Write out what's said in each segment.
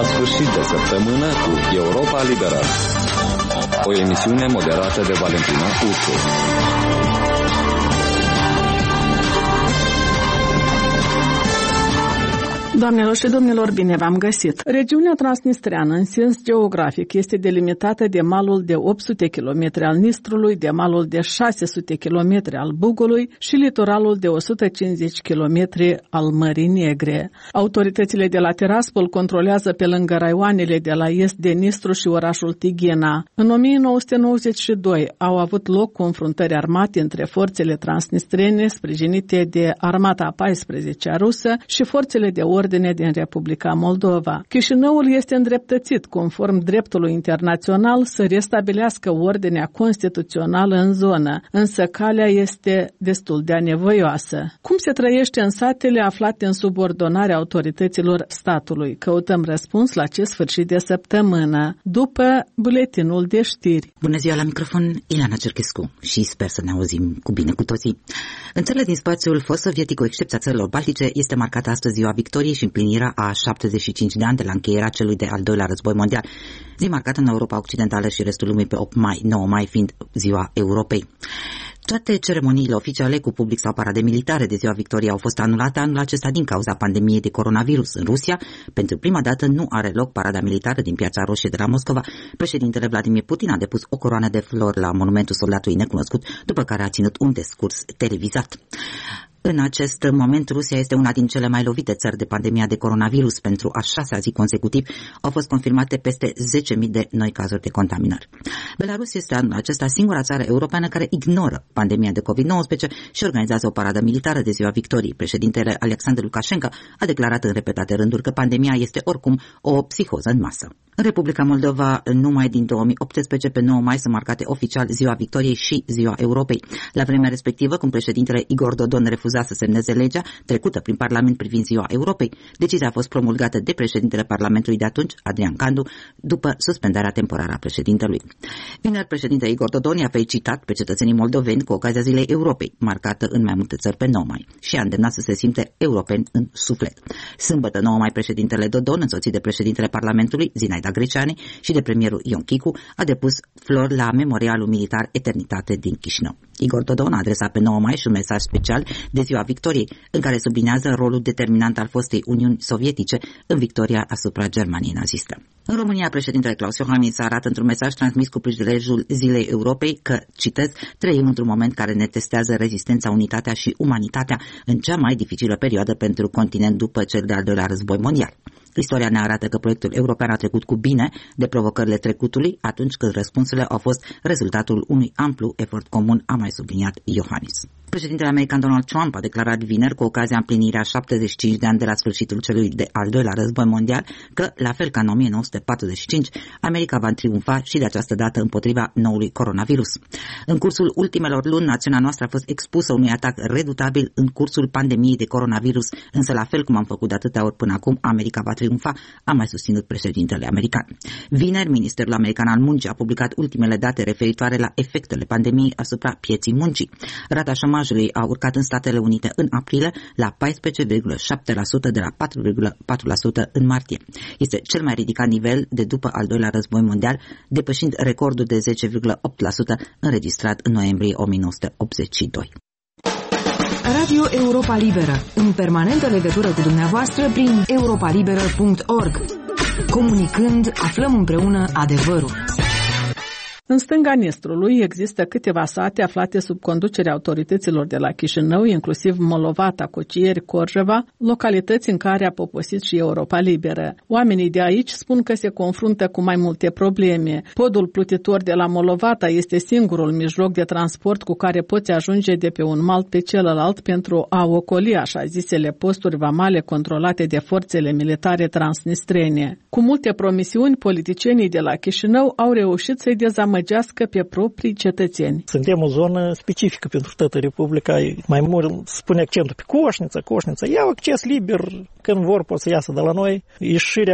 la sfârșit de săptămână cu Europa Liberă. O emisiune moderată de Valentina Ursu. Doamnelor și domnilor, bine v-am găsit! Regiunea transnistreană, în sens geografic, este delimitată de malul de 800 km al Nistrului, de malul de 600 km al Bugului și litoralul de 150 km al Mării Negre. Autoritățile de la Tiraspol controlează pe lângă raioanele de la est de Nistru și orașul Tighina. În 1992 au avut loc confruntări armate între forțele transnistrene sprijinite de Armata a 14-a rusă și forțele de ordine din Republica Moldova. Chișinăul este îndreptățit, conform dreptului internațional, să restabilească ordinea constituțională în zonă, însă calea este destul de anevoioasă. Cum se trăiește în satele aflate în subordonarea autorităților statului? Căutăm răspuns la acest sfârșit de săptămână, după buletinul de știri. Bună ziua, la microfon Ileana Cerchescu și sper să ne auzim cu bine cu toții. În țările din spațiul fost sovietic, cu excepția țărilor baltice, este marcată astăzi Ziua Victoriei și împlinirea a 75 de ani de la încheierea celui de-al doilea război mondial, zi marcată în Europa Occidentală și restul lumii pe 8 mai, 9 mai fiind Ziua Europei. Toate ceremoniile oficiale cu public sau parade militare de Ziua Victoriei au fost anulate anul acesta din cauza pandemiei de coronavirus. În Rusia, pentru prima dată, nu are loc parada militară din Piața Roșie de la Moscova. Președintele Vladimir Putin a depus o coroană de flori la monumentul soldatului necunoscut, după care a ținut un discurs televizat. În acest moment, Rusia este una din cele mai lovite țări de pandemia de coronavirus. Pentru a 6-a zi consecutiv au fost confirmate peste 10.000 de noi cazuri de contaminări. Belarus este anul acesta singura țară europeană care ignoră pandemia de COVID-19 și organizează o paradă militară de Ziua Victoriei. Președintele Alexandru Lukashenko a declarat în repetate rânduri că pandemia este oricum o psihoză în masă. În Republica Moldova, numai din 2018 pe 9 mai sunt marcate oficial Ziua Victoriei și Ziua Europei. La vremea respectivă, cum președintele Igor Dodon refuza să semneze legea trecută prin Parlament privind Ziua Europei, decizia a fost promulgată de președintele Parlamentului de atunci, Adrian Candu, după suspendarea temporară a președintelui. Vineri, președintele Igor Dodon i-a felicitat pe cetățenii moldoveni cu ocazia Zilei Europei, marcată în mai multe țări pe 9 mai, și a îndemnat să se simte europeni în suflet. Sâmbătă, 9 mai, președintele Dodon, însoțit de președintele Parlamentului, Zinaida Greceani, și de premierul Ion Chicu, a depus flori la Memorialul Militar Eternitate din Chișinău. Igor Dodon a adresat pe 9 mai și un mesaj special de Ziua Victoriei, în care sublinează rolul determinant al fostei Uniuni Sovietice în victoria asupra Germaniei naziste. În România, președintele Klaus Iohannis arată într-un mesaj transmis cu prilejul Zilei Europei că, citez, trăim într-un moment care ne testează rezistența, unitatea și umanitatea în cea mai dificilă perioadă pentru continent după cel de-al doilea război mondial. Istoria ne arată că proiectul european a trecut cu bine de provocările trecutului atunci când răspunsurile au fost rezultatul unui amplu efort comun, a mai subliniat Iohannis. Președintele american Donald Trump a declarat vineri, cu ocazia împlinirii a 75 de ani de la sfârșitul celui de-al doilea război mondial, că, la fel ca în 1945, America va triumfa și de această dată împotriva noului coronavirus. În cursul ultimelor luni, națiunea noastră a fost expusă unui atac redutabil în cursul pandemiei de coronavirus, însă, la fel cum am făcut de atâtea ori până acum, America va triumfa, a mai susținut președintele american. Vineri, Ministerul American al Muncii a publicat ultimele date referitoare la efectele pandemiei asupra pieții muncii. Rata șomajului a urcat în Statele Unite în aprilie la 14,7% de la 4,4% în martie. Este cel mai ridicat nivel de după al doilea război mondial, depășind recordul de 10,8% înregistrat în noiembrie 1982. Radio Europa Liberă, în permanentă legătură cu dumneavoastră prin europalibera.org. Comunicând, aflăm împreună adevărul. În stânga Nistrului există câteva sate aflate sub conducerea autorităților de la Chișinău, inclusiv Molovata, Cocieri, Corjeva, localități în care a poposit și Europa Liberă. Oamenii de aici spun că se confruntă cu mai multe probleme. Podul plutitor de la Molovata este singurul mijloc de transport cu care poți ajunge de pe un mal pe celălalt pentru a ocoli așa zisele posturi vamale controlate de forțele militare transnistrene. Cu multe promisiuni, politicienii de la Chișinău au reușit să-i dezamăgească pe proprii cetățeni. Suntem o zonă specifică pentru toată Republica. Mai mult spune accentul pe Coșnița. Ei au acces liber, când vor pot să iasă de la noi. Ieșirea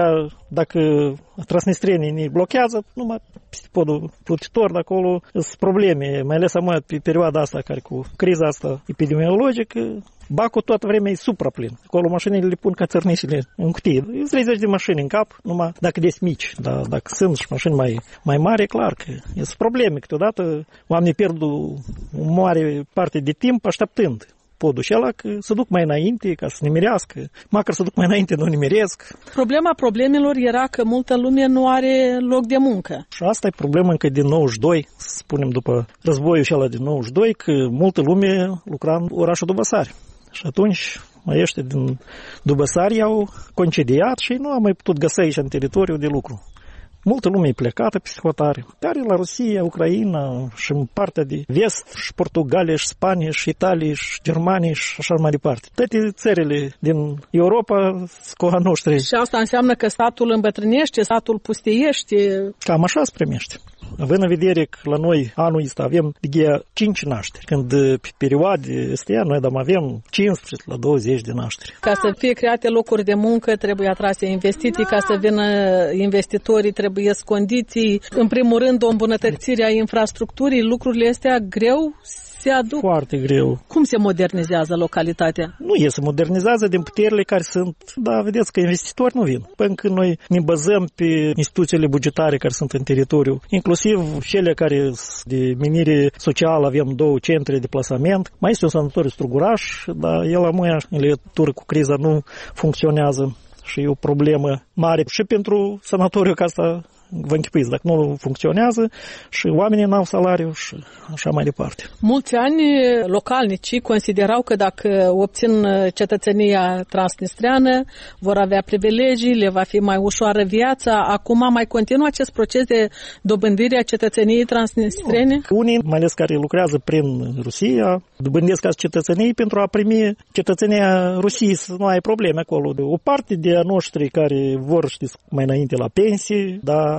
dacă transnistrenii ne blochează, numai peste podul plutitor, de acolo sunt probleme, mai ales pe perioada asta, care cu criza asta epidemiologică, bacul toată vremea e supraplin. Acolo mașinile le pun ca țărnișile în cutie. E 30 de mașini în cap, numai dacă des mici. Dar dacă sunt și mașini mai mari, e clar că sunt probleme. Câteodată oamenii pierd o mare parte de timp așteptând podul și ăla că se duc mai înainte ca să nimerească. Măcar se duc mai înainte, nu nimeresc. Problema problemelor era că multă lume nu are loc de muncă. Și asta e problema încă din 92, să spunem după războiul și ăla din 92, că multă lume lucra în orașul Dubăsari. Și atunci ăștia din Dubăsari au concediat și nu am mai putut găsi aici în teritoriul de lucru. Multă lume e plecată pe hotare. Care la Rusia, Ucraina și în partea de vest, și Portugalia, și Spania, și Italia, și Germania, și așa mai departe. Toate țările din Europa sunt cu a noștri. Și asta înseamnă că statul îmbătrânește, statul pustiește. Cam așa se primește. Având în vedere că la noi anul ăsta avem de 5 nașteri, când pe perioade astea noi avem 15 la 20 de nașteri. Ca să fie create locuri de muncă, trebuie atrase investiții, ca să vină investitorii, trebuie condiții, în primul rând o îmbunătățire a infrastructurii, lucrurile astea greu se aduc. Foarte greu. Cum se modernizează localitatea? Nu se modernizează din puterile care sunt, dar vedeți că investitori nu vin. Până când noi ne bazăm pe instituțiile bugetare care sunt în teritoriu, inclusiv cele care sunt de menire socială, avem 2 centre de plasament, mai este un sanatoriu Struguraș, dar el la mâine, în legătură cu criza, nu funcționează. Și e o problemă mare și pentru sanatoriu, că asta vă închipuiți, dacă nu funcționează și oamenii n-au salariu și așa mai departe. Mulți ani localnicii considerau că dacă obțin cetățenia transnistreană vor avea privilegii, le va fi mai ușoară viața. Acum mai continuă acest proces de dobândire a cetățeniei transnistrene? Unii, mai ales care lucrează prin Rusia, dobândesc ca cetățenii pentru a primi cetățenia Rusiei, să nu ai probleme acolo. O parte de a noștri care vor, știți, mai înainte la pensii, dar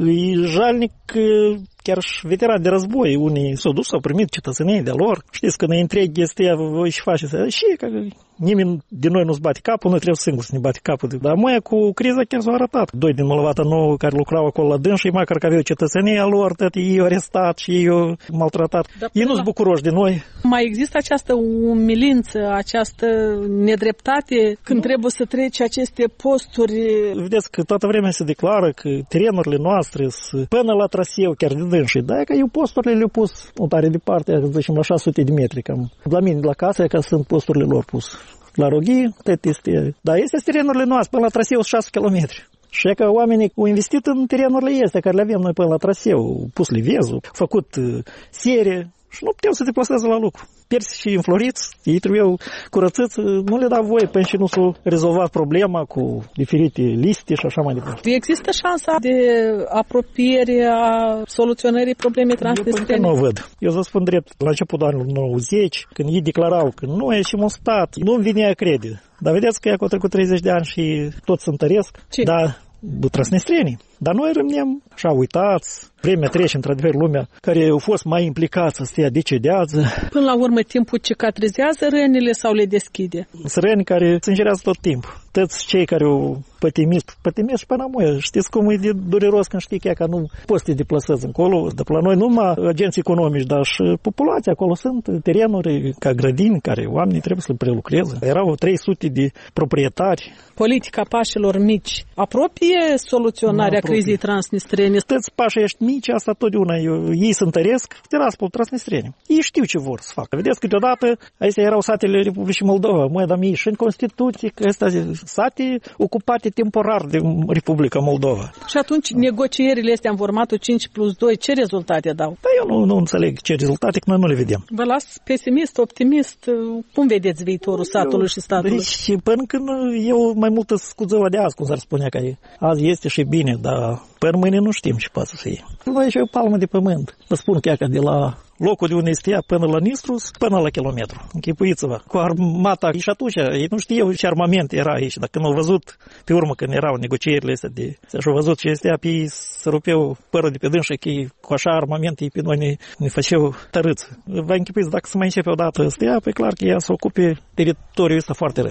e jalnic că chiar și veterani de război, unii s-au dus, au primit cetățenie de lor. Știți, când îi întreg este, voi și faceți, și că nimeni din noi nu-ți bate capul, noi trebuie singur să ne bate capul. Dar mai cu criza chiar s-au arătat. 2 din Mălăvata Nouă care lucrau acolo la dâns și măcar că aveau cetățenia lor, ei au arestat și ei au maltratat. Ei nu-s bucuroși de noi. Mai există această umilință, această nedreptate când trebuie să treci aceste posturi? Vedeți că toată vremea se declară că terenurile noastre sunt până la traseu, chiar de dânsi. Da, că eu posturile le-au pus o tare departe, zicem la 600 de metri, cam la mine, la casă, ca sunt posturile lor pus. La Roghii, tot este. Dar este terenurile noastre, până la traseu 6 km. Și că oamenii au investit în terenurile astea, care le avem noi până la traseu, pus livezul, făcut serie și nu puteau să deplaseze la lucru. Persi și înfloriți, ei trebuiau curățiți, nu le dau voie până și nu s-a rezolvat problema cu diferite liste și așa mai departe. Există șansa de apropiere a soluționării problemei transnistrene? Eu nu văd. Eu vă spun drept, la începutul anului 90, când ei declarau că noi ieșim un stat, nu-mi vine a crede. Dar vedeți că au trecut 30 de ani și tot se întăresc. Dar transnistrenii. Dar noi rămânem așa uitați, vremea trece, într-adevăr, lumea care au fost mai implicați să stea decedează. Până la urmă, timpul cicatrizează rănile sau le deschide? Sunt răni care se îngerează tot timpul. Toți cei care au pătimit și până la știți cum e de dureros când știi că nu poți să te deplasezi încolo. De la noi numai agenți economici, dar și populația acolo sunt terenuri ca grădini care oamenii trebuie să le prelucreze. Erau 300 de proprietari. Politica pașilor mici apropie soluționarea crizei transnistrene? Toți pașii ăștia mici, asta totdeauna ei se întăresc, tiraspul transnistrene. Ei știu ce vor să facă. Vedeți, câteodată, astea erau satele Republicii Moldova. Măi, dar mie și în Constituție, că astea sate ocupate temporar de Republica Moldova. Și atunci negocierile astea în formatul 5+2, ce rezultate dau? Da, eu nu înțeleg ce rezultate, că noi nu le vedem. Vă las pesimist, optimist? Cum vedeți viitorul satului și statului? Deci, până când eu mai mult scuzăva de azi, cum s-ar spunea, că azi este și bine, dar până mâine nu știm ce poate să fie. Noi și o palmă de pământ. Vă spun că de la locul de unde este până la Nistrus, până la kilometru. Închipuiți-vă. Cu armata, și atunci, ei nu știau ce armament era aici. Dacă nu au văzut, pe urmă, când erau negocierile astea și-au văzut ce este, pe ei se rupeau părul de pe dânșă, că ei, cu așa armament, ei pe noi ne făceau tărâță. Vă închipuiți, dacă se mai începe odată astea, pe clar că ea să ocupe teritoriul ăsta foarte repede.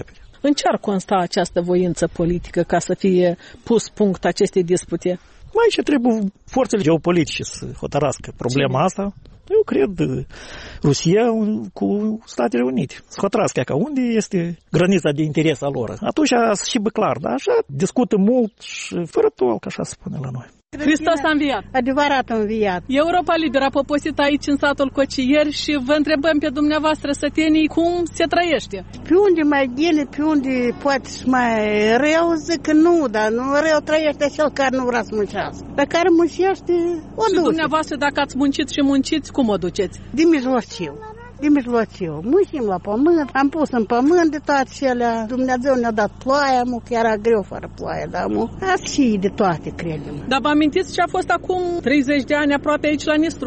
În ce ar consta această voință politică ca să fie pus punct acestei dispute? Mai ce trebuie forțele geopolitice să hotărască problema asta. Eu cred Rusia cu Statele Unite. Să hotărască ca unde este granița de interes a lor. Atunci să și bă clar, dar așa discută mult și fără tol, ca așa se spune la noi. Hristos a înviat. Adevărat a înviat. Europa Liberă a poposit aici în satul Cocieri și vă întrebăm pe dumneavoastră, sătenii, cum se trăiește? Pe unde mai bine, pe unde poate mai rău, zic că nu, dar nu rău trăiește cel care nu vrea să muncească. Dar care muncește, o duce. Și dumneavoastră, dacă ați muncit și munciți, cum o duceți? De mijlociu. De mijlociu. Muncim la pământ, am pus în pământ de toate cele. Dumnezeu ne-a dat ploaia, că era greu fără ploaie, dar și de toate, credem. Dar vă amintiți ce a fost acum 30 de ani aproape aici la Nistru?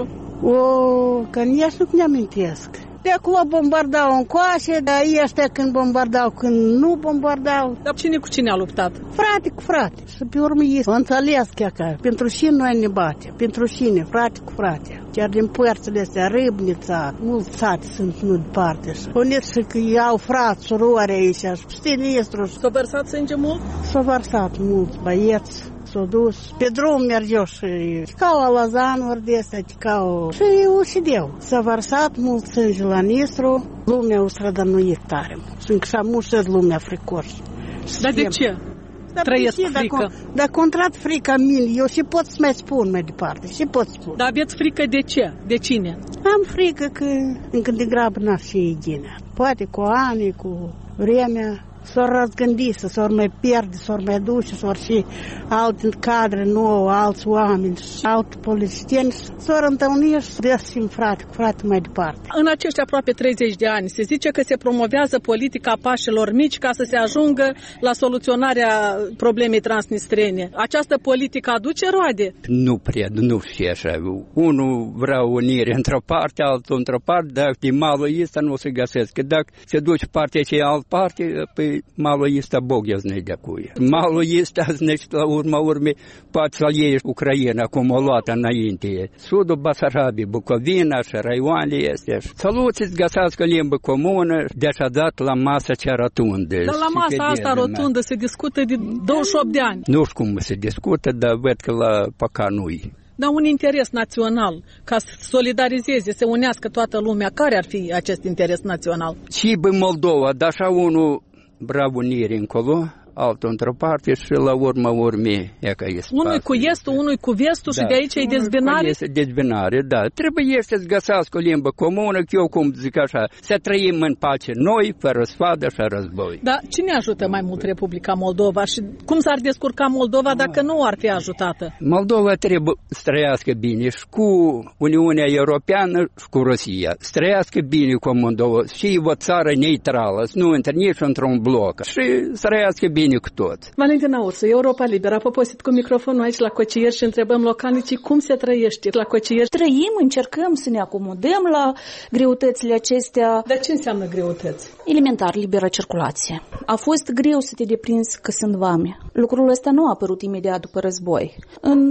Că nici nu ne amintesc. De acolo bombardau încoace, dar ăștia când bombardau, când nu bombardau. Dar cine cu cine a luptat? Frate cu frate. Și pe urmă ei înțeles că pentru cine noi ne batem, pentru cine, frate cu frate. Chiar din părțile astea, Râbnița, mulți sate sunt nu departe. Spuneți și că iau frați, surori aici, știi, Nistru. S-a vărsat sânge mult? S-a vărsat mulți băieți. S-a dus. Pe drum mergeau și ticau alazanuri de astea, ticau și ucideu. S-a vărsat mult sânge la Nistru, lumea o strădănuit tare. Sunt că și-a mușat lumea fricoși. Dar de ce? Trăiesc frică. Dar contrat frica mine, eu și pot să mai spun mai departe, și pot spune. Dar aveți frică de ce? De cine? Am frică că încă de grabă n-ar fi Egina. Poate cu ani, cu vremea, s-or răzgândi, s-or mai pierde, s-or mai duce, s-or și alte cadre nouă, alți oameni, alți politicieni, s-or întâlni și desim frate cu frate mai departe. În acești aproape 30 de ani se zice că se promovează politica pașilor mici ca să se ajungă la soluționarea problemei transnistrene. Această politică aduce roade? Nu cred, nu știu așa. Unul vrea unire într-o parte, altul într-o parte, dacă e malul ăsta nu se găsesc. Dacă se duce partea cealaltă parte, păi malul ăsta Bog eu znei de acuia. Malul ăsta zneci la urma urmei poate să-l iei Ucraina, cum o luat înainte. Sudul Basarabiei, Bucovina și raioanele astea. Soluții găsească limbă comună, de-așa dat la masa cea rotundă. Dar la masa asta rotundă se discută de 28 de ani. Nu știu cum se discută, dar văd că la păca nu-i. Dar un interes național, ca să solidarizeze, să unească toată lumea, care ar fi acest interes național? Și în Moldova, dar așa unul vrea unire încolo, altul într-o parte și la urma urmei. Unul cu estul, unul cu vestul și de aici e dezbinare? Este dezbinare, da. Trebuie să găsească o limbă comună, că eu cum zic așa, să trăim în pace noi, fără sfadă și război. Dar cine ajută mai mult Republica Moldova și cum s-ar descurca Moldova dacă nu ar fi ajutată? Moldova trebuie să trăiască bine și cu Uniunea Europeană și cu Rusia. Să trăiască bine cu Moldova și o țară neutrală, să nu intre nici într-un bloc și să trăiască bine cu tot. Valentina Ursu, Europa Liberă, a poposit cu microfonul aici la Cocieri și întrebăm localnicii cum se trăiește la Cocieri. Trăim, încercăm să ne acomodăm la greutățile acestea. Dar ce înseamnă greutăți? Elementar, liberă circulație. A fost greu să te deprinzi că sunt vame. Lucrul ăsta nu a apărut imediat după război. În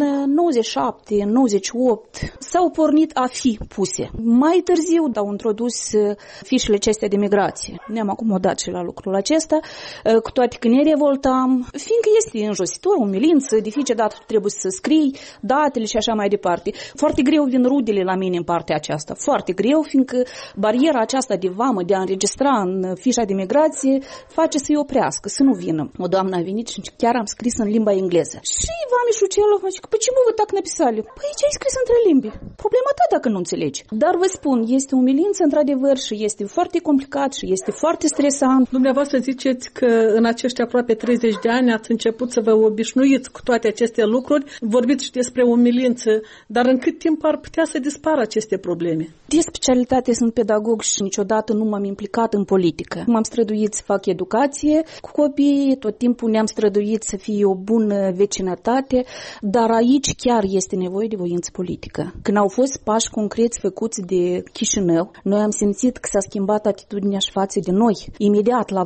97, în 98 s-au pornit a fi puse. Mai târziu au introdus fișele acestea de migrație. Ne-am acomodat și la lucrul acesta, cu toate că ne revoltam, fiindcă este înjositor, umilință, de fiecare dată trebuie să scrii datele și așa mai departe. Foarte greu vin rudele la mine în partea aceasta. Foarte greu, fiindcă bariera aceasta de vamă, de a înregistra în fișa de migrație, face să-i oprească, să nu vină. O doamnă a venit și chiar am scris în limba engleză. Și vamișul celălalt zice, păi ce vă так написали? Păi ce ai scris între limbi? Problema ta dacă nu înțelegi. Dar vă spun, este umilință într-adevăr și este foarte complicat și este foarte stresant. Dumneavoastră ziceți că în acești aproape 30 de ani ați început să vă obișnuiți cu toate aceste lucruri, vorbiți și despre umilință, dar în cât timp ar putea să dispară aceste probleme? De specialitate sunt pedagog și niciodată nu m-am implicat în politică. M-am străduit să fac educație cu copiii, tot timpul ne-am străduit să fie o bună vecinătate, dar aici chiar este nevoie de voință politică. Când au fost pași concreți făcuți de Chișinău, noi am simțit că s-a schimbat atitudinea și față de noi, imediat la vamă.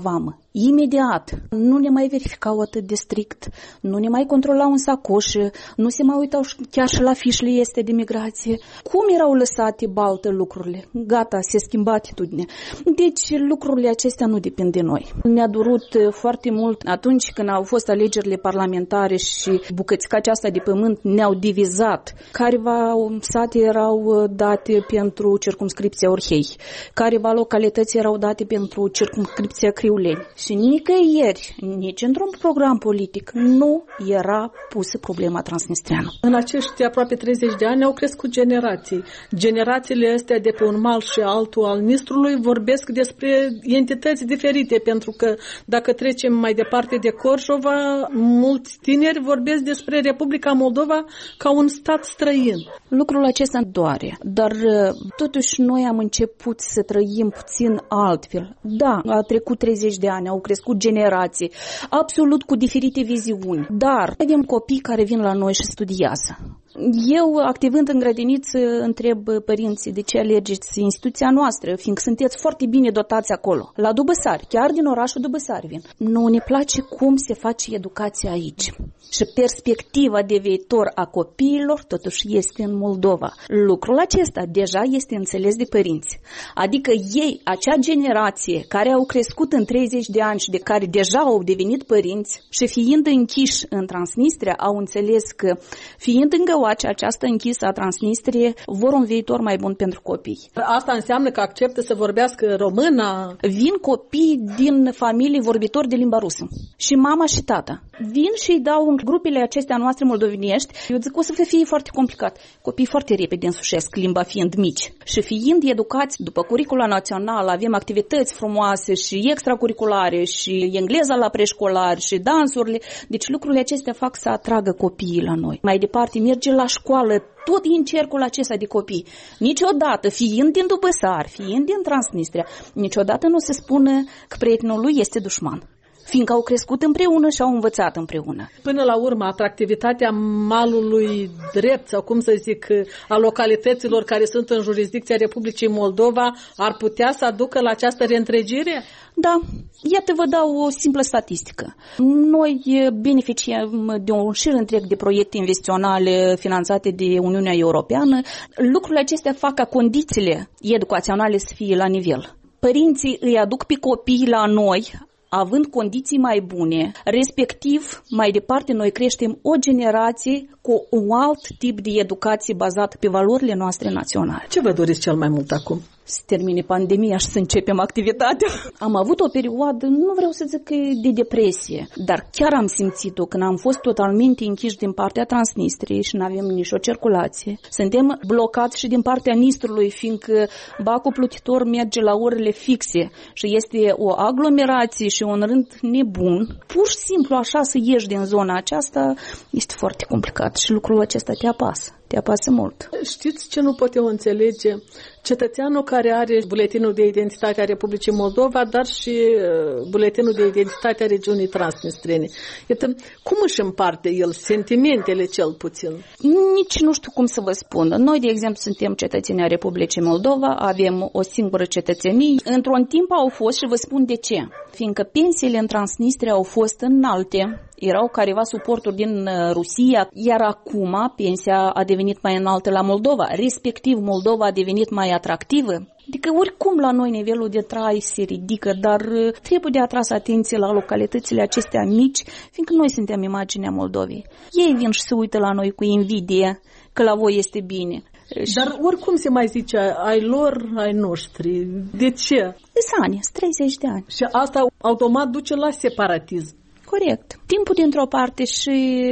Imediat. Nu ne mai verificau atât de strict, nu ne mai controlau în sacoșă, nu se mai uitau chiar și la fișele este de migrație. Cum erau lăsate baltă lucrurile? Gata, se schimba atitudinea. Deci lucrurile acestea nu depind de noi. Ne-a durut foarte mult atunci când au fost alegerile parlamentare și bucățica aceasta de pământ ne-au divizat. Careva sate erau date pentru circumscripția Orhei, careva localități erau date pentru circumscripția Criuleni. Și nicăieri, nici într-un program politic, nu era pusă problema transnistreană. În acești aproape 30 de ani au crescut generații. Generațiile astea de pe un mal și altul al Nistrului vorbesc despre entități diferite, pentru că dacă trecem mai departe de Corjova, mulți tineri vorbesc despre Republica Moldova ca un stat străin. Lucrul acesta doare, dar totuși noi am început să trăim puțin altfel. Da, a trecut 30 de ani, au crescut generații, absolut cu diferite viziuni, dar avem copii care vin la noi și studiază. Eu, activând în grădiniță, întreb părinții de ce alegeți instituția noastră, fiindcă sunteți foarte bine dotați acolo, la Dubăsari, chiar din orașul Dubăsari vin. Nu ne place cum se face educația aici. Și perspectiva de viitor a copiilor totuși este în Moldova. Lucrul acesta deja este înțeles de părinți. Adică ei, acea generație care au crescut în 30 de ani și de care deja au devenit părinți și fiind închiși în Transnistria, au înțeles că fiind în Găoace, această închisă a Transnistriei, vor un viitor mai bun pentru copii. Asta înseamnă că acceptă să vorbească română? Vin copii din familii vorbitori de limba rusă. Și mama și tata. Vin și îi dau în grupele acestea noastre moldovenești. Eu zic, o să fie foarte complicat. Copiii foarte repede însușesc limba fiind mici. Și fiind educați după curicula națională, avem activități frumoase și extracurriculare și engleza la preșcolar și dansurile. Deci lucrurile acestea fac să atragă copiii la noi. Mai departe merge la școală, tot în cercul acesta de copii. Niciodată, fiind din Dubăsari, fiind din Transnistria, niciodată nu se spune că prietenul lui este dușman, fiindcă au crescut împreună și au învățat împreună. Până la urmă, atractivitatea malului drept, sau cum să zic, a localităților care sunt în jurisdicția Republicii Moldova, ar putea să aducă la această reîntregire? Da, iată vă dau o simplă statistică. Noi beneficiem de un șir întreg de proiecte investiționale finanțate de Uniunea Europeană. Lucrurile acestea fac ca condițiile educaționale să fie la nivel. Părinții îi aduc pe copii la noi, având condiții mai bune, respectiv, mai departe, noi creștem o generație cu un alt tip de educație bazată pe valorile noastre naționale. Ce vă doriți cel mai mult acum? Să termine pandemia și să începem activitatea. Am avut o perioadă, nu vreau să zic că de depresie, dar chiar am simțit-o când am fost totalmente închiși din partea Transnistriei și nu avem nicio circulație. Suntem blocați și din partea Nistrului, fiindcă bacul plutitor merge la orele fixe și este o aglomerație și un rând nebun. Pur și simplu așa să ieși din zona aceasta este foarte complicat și lucrul acesta te apasă. Te apasă mult. Știți ce nu pot eu înțelege? Cetățeanul care are buletinul de identitate a Republicii Moldova, dar și buletinul de identitate a regiunii Transnistrene. Iată, cum își împarte el sentimentele cel puțin? Nici nu știu cum să vă spun. Noi, de exemplu, suntem cetățenii a Republicii Moldova, avem o singură cetățenie. Într-un timp au fost și vă spun de ce. Fiindcă pensiile în Transnistria au fost înalte, erau careva suporturi din Rusia, iar acum pensia a devenit mai înaltă la Moldova, respectiv Moldova a devenit mai atractivă. Adică oricum la noi nivelul de trai se ridică, dar trebuie de atras atenție la localitățile acestea mici, fiindcă noi suntem imaginea Moldovei. Ei vin și se uită la noi cu invidie că la voi este bine. Dar oricum se mai zice, ai lor, ai noștri. De ce? Sunt 30 de ani. Și asta automat duce la separatism. Corect. Timpul dintr-o parte și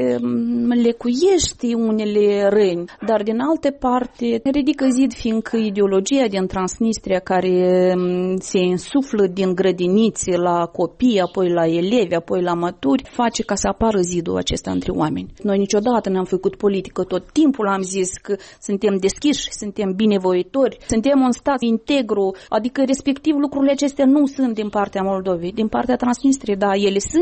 lecuiește unele răni, dar din altă parte ridică zid, fiindcă ideologia din Transnistria care se insuflă din grădinițe la copii, apoi la elevi, apoi la maturi, face ca să apară zidul acesta între oameni. Noi niciodată n-am făcut politică, tot timpul am zis că suntem deschiși, suntem binevoitori, suntem un stat integru, adică respectiv lucrurile acestea nu sunt din partea Moldovei, din partea Transnistriei, da, ele sunt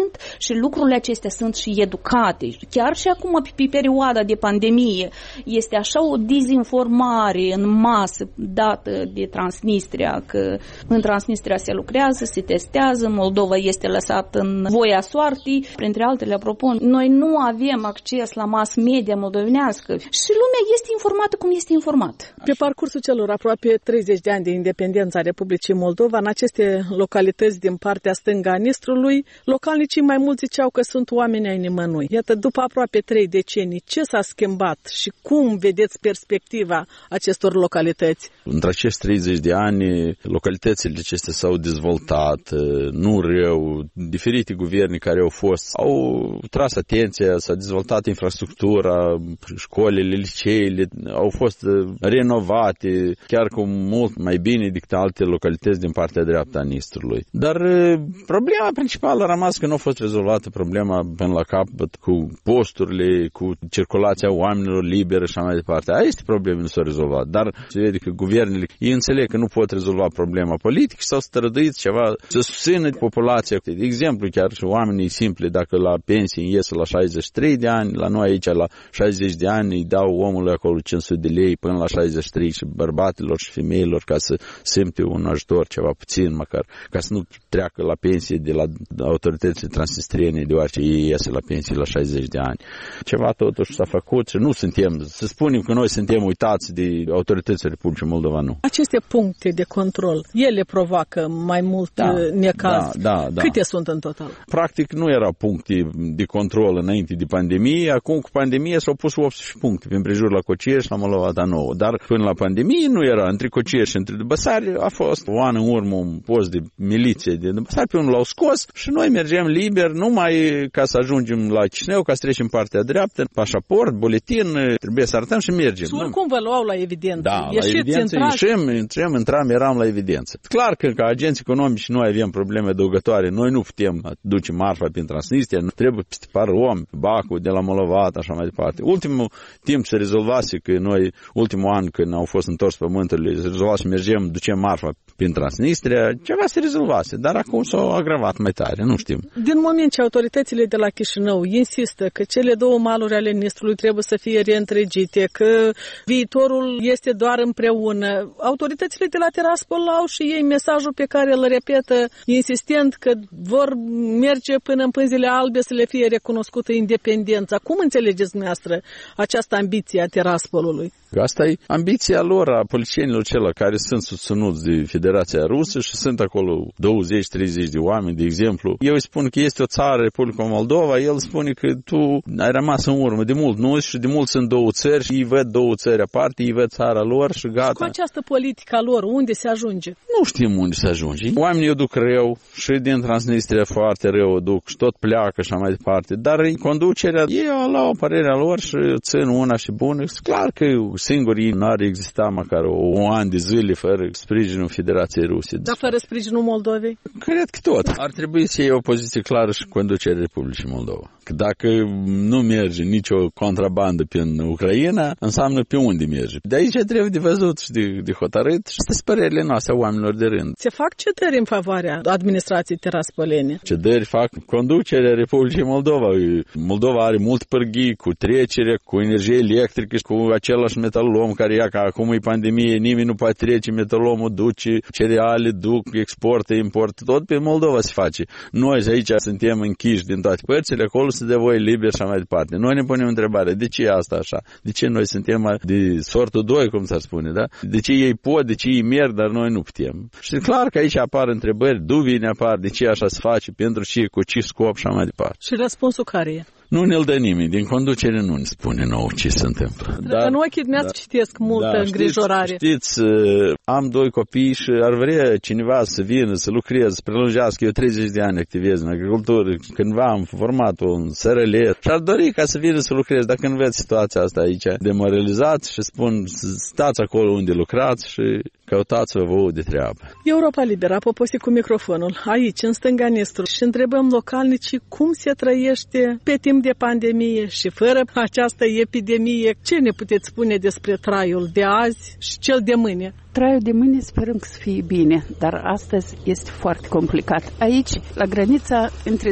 și lucrurile acestea sunt și educate. Chiar și acum, pe perioada de pandemie, este așa o dezinformare în masă dată de Transnistria, că în Transnistria se lucrează, se testează, Moldova este lăsată în voia soartii. Printre altele, apropo, noi nu avem acces la mass media moldovenească și lumea este informată cum este informată. Pe parcursul celor aproape 30 de ani de independență a Republicii Moldova, în aceste localități din partea stângă a Nistrului, localnicii mai mulți ziceau că sunt oameni ai nimănui. Iată, după aproape 3 decenii, ce s-a schimbat și cum vedeți perspectiva acestor localități? Între acești 30 de ani, localitățile acestea s-au dezvoltat, nu rău, diferite guverne care au fost, au tras atenția, s-a dezvoltat infrastructura, școlile, liceele, au fost renovate, chiar cu mult mai bine decât alte localități din partea dreaptă a Nistrului. Dar problema principală a rămas că nu a fost rezolvată problema până la capăt cu posturile, cu circulația oamenilor liberă și așa mai departe. Aia este problema, nu s-a rezolvat. Dar se vede că guvernele, ei înțeleg că nu pot rezolva problema politică și s-au străduit ceva să susțină populația. De exemplu, chiar și oamenii simpli, dacă la pensie ies la 63 de ani, la noi aici la 60 de ani îi dau omului acolo 500 de lei până la 63 și bărbatilor și femeilor ca să simte un ajutor ceva puțin măcar, ca să nu treacă la pensie de la autoritățile transnistriene, deoarece ei ies la pensie la 60 de ani. Ceva totuși s-a făcut și nu suntem, să spunem că noi suntem uitați de autoritățile Republicii Moldova, nu. Aceste puncte de control, ele provoacă mai mult necaz. Da. Câte sunt în total? Practic nu erau puncte de control înainte de pandemie, acum cu pandemie s-au pus 18 puncte prin prejur la Cocier și la Molovata Nouă, dar până la pandemie nu era între Cocier și între Dăbăsari, a fost o an în urmă un post de miliție de Dăbăsari, pe unul l-au scos și noi mergem liber numai ca să ajungem la Chișinău, ca să trecem partea dreaptă, pașaport, buletin, trebuie să arătăm și mergem. Și oricum vă luau la evidență. Da, la evidență intram, eram la evidență. Clar că ca agenți economici noi avem probleme adăugătoare, noi nu putem duce marfa prin Transnistria, nu trebuie peste Parom, Bacu, de la Molovata, așa mai departe. Ultimul timp se rezolvase că noi, ultimul an când au fost întors pământurile, se rezolvase și mergem, ducem marfa prin Transnistria, ceva se rezolvase, dar acum s-au agravat mai tare, nu știm. Din moment ce autoritățile de la Chișinău insistă că cele două maluri ale Nistrului trebuie să fie reîntregite, că viitorul este doar împreună, autoritățile de la Tiraspol au și ei mesajul pe care îl repetă insistent că vor merge până în pânzile albe să le fie recunoscută independența. Cum înțelegeți dumneavoastră această ambiție a Tiraspolului? Asta e ambiția lor, a policienilor celor care sunt susținuți de Federația Rusă și sunt acolo 20-30 de oameni, de exemplu. Eu îi spun că este o țară, Republica Moldova, el spune că tu ai rămas în urmă de mult, nu? Și de mult sunt două țări și ei văd două țări aparte, ei văd țara lor și gata. Și cu această politică a lor, unde se ajunge? Nu știm unde se ajunge. Oamenii o duc rău și din Transnistria foarte rău o duc și tot pleacă și așa mai departe. Dar conducerea, ei au părerea lor și țin una și bună. E clar că singurii n-ar exista măcar un an de zile fără sprijinul Federației Ruse. Dar fără sprijinul Moldovei? Cred că tot. Ar trebui să iei o poziție clară și conducerea Republicii Moldova. Că dacă nu merge nicio contrabandă prin Ucraina, înseamnă pe unde merge. De aici trebuie de văzut și de hotărât și sunt părerile noastre a oamenilor de rând. Se fac cedări în favoarea administrației tiraspolene? Cedări fac conducerea Republicii Moldova. Moldova are mult pârghii cu trecere, cu energie electrică, cu același metalolom care ia că acum e pandemie, nimeni nu poate trece, metalolomul duce, cereale duc, exportă, importă, tot pe Moldova se face. Noi aici suntem închiși din toate părțile, acolo se dă voie liber și așa mai departe. Noi ne punem întrebare, de ce e asta așa? De ce noi suntem de sortul 2, cum s-ar spune, da? De ce ei pot, de ce ei merg, dar noi nu putem? Și e clar că aici apar întrebări, dubii ne apar, de ce așa se face, pentru ce, cu ce scop și așa mai departe. Și răspunsul care e? Nu ne-l dă nimeni, din conducere nu ne spune nouă ce se întâmplă. Dar în ochii dumneavoastră citesc multă îngrijorare. Știți, am 2 copii și ar vrea cineva să vină, să lucreze, să prelungească. Eu 30 de ani activez în agricultură, cândva am format un SRL și ar dori ca să vină să lucreze. Dacă nu vedeți situația asta aici demoralizați și spun, stați acolo unde lucrați și căutați-vă vouă de treabă. Europa Liberă a poposit cu microfonul aici, în stânga Nistru, și întrebăm localnicii cum se trăiește pe timp de pandemie și fără această epidemie. Ce ne puteți spune despre traiul de azi și cel de mâine? Traiul de mâine sperăm că să fie bine, dar astăzi este foarte complicat. Aici, la granița între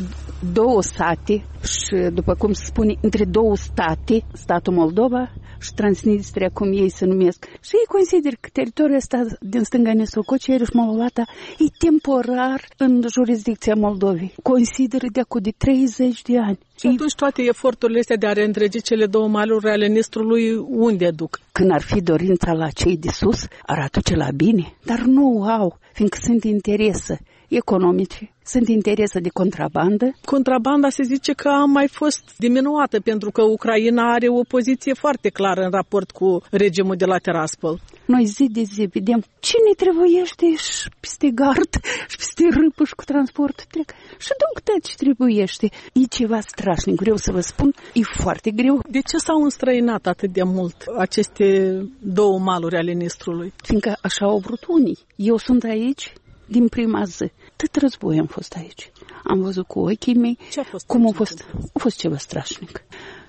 două sate și, după cum se spune, între două state, statul Moldova și Transnistria, cum ei se numesc. Și ei consideră că teritoriul ăsta din stânga Nistru, Cocieri și Molovata e temporar în jurisdicția Moldovei. Consideră de acum de 30 de ani. Și atunci toate eforturile astea de a reîntregi cele două maluri ale Nistrului unde duc? Când ar fi dorința la cei de sus, ar aduce la bine, dar nu au, fiindcă sunt interese economice, sunt interese de contrabandă. Contrabanda se zice că a mai fost diminuată pentru că Ucraina are o poziție foarte clară în raport cu regimul de la Tiraspol. Noi zi de zi vedem cine trebuiește și peste gard și peste râpă și cu transport trec. Și duc ce trebuiește. E ceva strașnic, greu să vă spun, e foarte greu. De ce s-au înstrăinat atât de mult aceste două maluri ale Nistrului? Fiindcă așa au vrut unii. Eu sunt aici din prima zi. Tot război am fost aici. Am văzut cu ochii mei cum a fost. A fost ceva strașnic.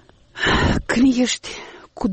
Când ești cu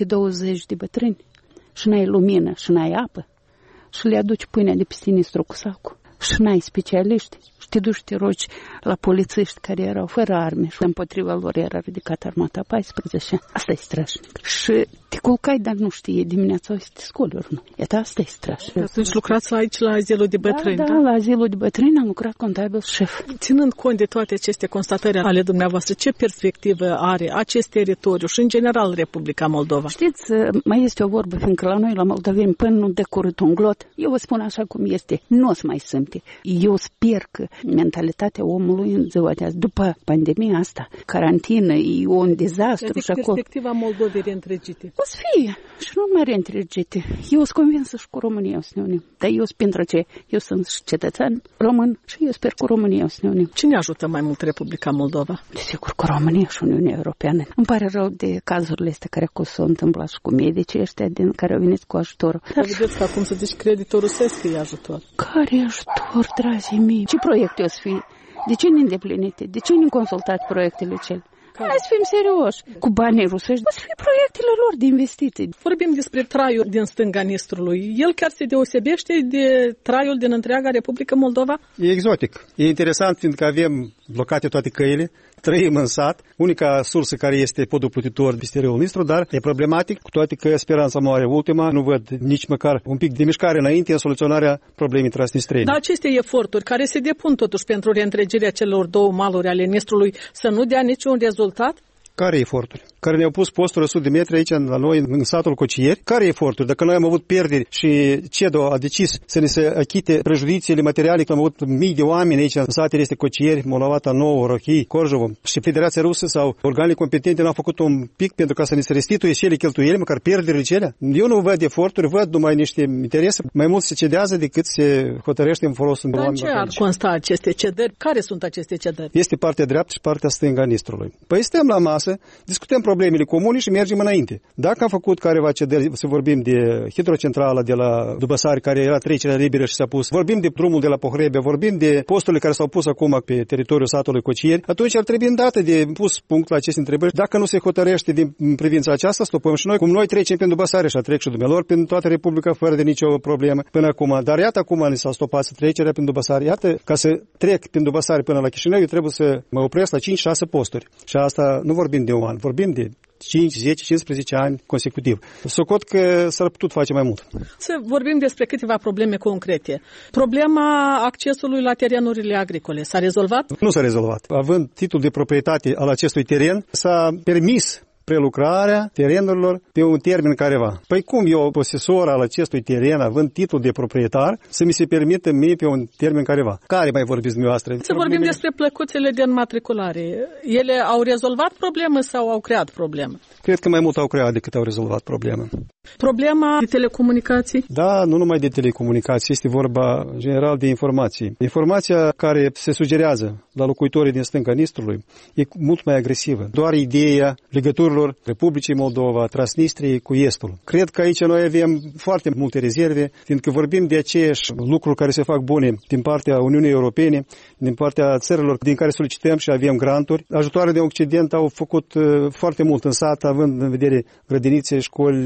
220 de bătrâni și n-ai lumină și n-ai apă și le aduci pâinea de peste Nistru cu sacul și n-ai specialiști și te duci, te rogi la polițiști care erau fără arme și împotriva lor era ridicată armata 14. Asta e strașnic. Și te culcai, dar nu știi, dimineața o să te scoli ori nu. Iată, asta e strașnic. Atunci lucrați aici la azilul de bătrâni, da? Da, la azilul de bătrâni am lucrat contabil șef. Ținând cont de toate aceste constatări ale dumneavoastră, ce perspectivă are acest teritoriu și în general Republica Moldova? Știți, mai este o vorbă, fiindcă la noi, la moldoveni, până nu decurât un glot, eu vă spun așa cum este, nu o să mai simte. Eu sper că mentalitatea omului în ziua de azi, după pandemia asta, carantină, e un dezastru. Adică și acolo perspectiva Moldovei reîntregite. O să fie și nu mai reîntregite. Eu sunt convinsă și cu România o să ne unim. Dar eu sunt pentru ce? Eu sunt cetățean român și eu sper cu România o să ne unim. Cine ajută mai mult Republica Moldova? Desigur cu România și Uniunea Europeană. Îmi pare rău de cazurile astea care s-au întâmplat și cu medicii ăștia din care au venit cu ajutorul. Dar vedeți că acum să zici creditul rusesc e ajutor. Care ajutor, dragii mei? Ce proiecte o să fie? De ce neîndeplinite? De ce nu consultați proiectele cele? Hai să fim serioși. Cu banii rusești o să fie proiectele lor de investiții. Vorbim despre traiul din stânga Nistrului. El chiar se deosebește de traiul din întreaga Republică Moldova? E exotic. E interesant fiindcă avem blocate toate căile, trăim în sat, unica sursă care este podul plutitor peste râul Nistru, dar e problematic, cu toate că speranța moare ultima, nu văd nici măcar un pic de mișcare înainte în soluționarea problemei transnistrene. Dar aceste eforturi care se depun totuși pentru reîntregirea celor două maluri ale Nistrului să nu dea niciun rezultat? Care eforturi? Care ne-au pus posturi 100 de metri aici la noi, în satul Cocieri? Care eforturi? Dacă noi am avut pierderi și CEDO a decis să ne se achite prejudiciile materiale, că am avut mii de oameni aici în satele este Cocieri, Molovata, Nouă, Rohii, Corjovo și Federația Rusă sau organele competente n-au făcut un pic pentru ca să ne se restituie cele cheltuieli, măcar pierderile cele? Eu nu văd eforturi, văd numai niște interese. Mai mult se cedează decât se hotărăște în folosul de oameni. Dar ce ar consta aceste cedări? Care sunt aceste cedări? Este partea dreaptă și partea stângă a Nistrului. Păi stăm la masă, discutăm problemele comune și mergem înainte. Dacă am făcut careva cedări, să vorbim de hidrocentrala de la Dubăsari, care era trecerea liberă și s-a pus, vorbim de drumul de la Pohrebia, vorbim de posturile care s-au pus acum pe teritoriul satului Cocieri, atunci ar trebui îndată de pus punct la aceste întrebări. Dacă nu se hotărăște din privința aceasta, stopăm și noi, cum noi trecem prin Dubăsari și trec și dumnealor prin toată Republica fără de nicio problemă până acum. Dar iată acum ne s-a stopat trecerea prin Dubăsari. Iată, ca să trec prin Dubăsari până la Chișinău, eu trebuie să mă opresc la 5-6 posturi. Și asta nu vorbim de un an, vorbim de 5, 10, 15 ani consecutiv. Socot că s-ar putut face mai mult. Să vorbim despre câteva probleme concrete. Problema accesului la terenurile agricole s-a rezolvat? Nu s-a rezolvat. Având titlul de proprietate al acestui teren, s-a permis prelucrarea terenurilor pe un termen careva. Păi cum eu, posesor al acestui teren, având titlul de proprietar, să mi se permită mie pe un termen careva? Care mai vorbiți dumneavoastră? Să vorbim despre plăcuțele de înmatriculare. Ele au rezolvat problemă sau au creat problemă? Cred că mai mult au creat decât au rezolvat problema. Problema de telecomunicații? Da, nu numai de telecomunicații, este vorba în general de informații. Informația care se sugerează la locuitorii din stânga Nistrului e mult mai agresivă. Doar ideea legăturilor Republicii Moldova, Transnistriei cu Estul. Cred că aici noi avem foarte multe rezerve, fiindcă vorbim de aceeași lucruri care se fac bune din partea Uniunii Europene, din partea țărilor din care solicităm și avem granturi. Ajutoarele de Occident au făcut foarte mult în sat, având în vedere grădinițe, școlile,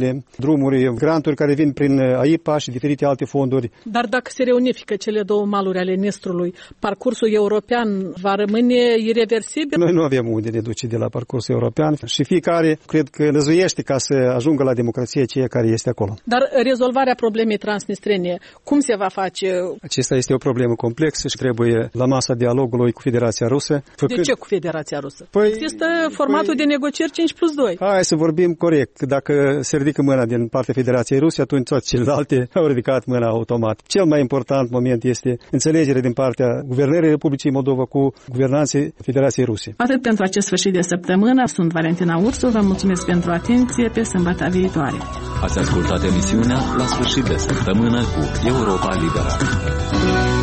drumuri, granturi care vin prin AIPA și diferite alte fonduri. Dar dacă se reunifică cele două maluri ale Nistrului, parcursul european va rămâne irreversibil? Noi nu avem unde ne duce de la parcursul european și fiecare cred că năzuiește ca să ajungă la democrație ceea care este acolo. Dar rezolvarea problemei transnistrene, cum se va face? Acesta este o problemă complexă și trebuie la masa dialogului cu Federația Rusă. De ce cu Federația Rusă? Există formatul de negocieri 5+2. Hai să vorbim corect. Dacă se ridică mâna din partea Federației Ruse, atunci toate celelalte au ridicat mâna automat. Cel mai important moment este înțelegerea din partea Guvernării Republicii Moldova cu guvernanții Federației Ruse. Atât pentru acest sfârșit de săptămână. Sunt Valentina Ursu, vă mulțumesc pentru atenție, pe sâmbătă viitoare. Ați ascultat emisiunea La sfârșit de săptămână cu Europa Liberă.